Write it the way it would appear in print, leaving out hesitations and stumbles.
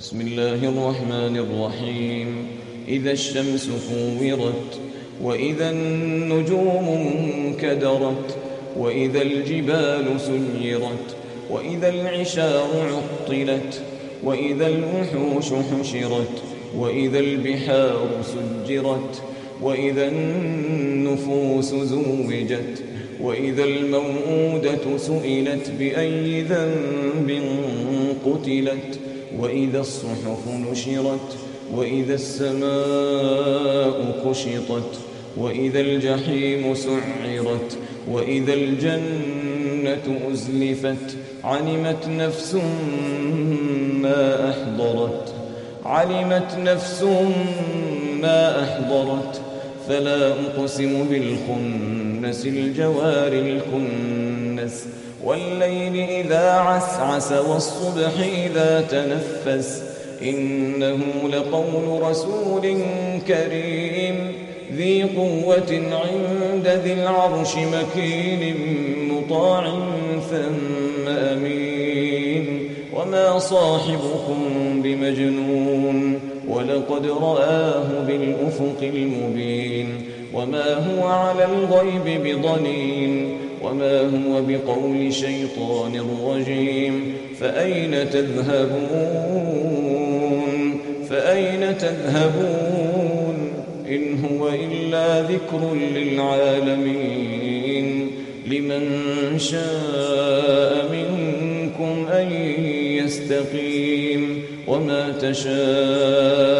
بسم الله الرحمن الرحيم. إذا الشمس كورت، وإذا النجوم انكدرت، وإذا الجبال سيرت، وإذا العشار عطلت، وإذا الوحوش حشرت، وإذا البحار سجرت، وإذا النفوس زوجت، وإذا الموءودة سئلت بأي ذنب قتلت، وإذا الصحف نشرت، وإذا السماء كشطت، وإذا الجحيم سعرت، وإذا الجنة أزلفت. علمت نفس ما أحضرت. فلا أقسم بالخنس الجوار الكنس، والليل إذا عسعس، والصبح إذا تنفس. إنه لقول رسول كريم ذي قوة عند ذي العرش مكين مطاع ثم أمين. وما صاحبكم بمجنون، ولقد رآه بالأفق المبين. وما هو على الغيب بضنين، وما هو بقول شيطان رجيم. فأين تذهبون إن هو إلا ذكر للعالمين. لمن شاء منكم أن يستقيم. وما تشاءون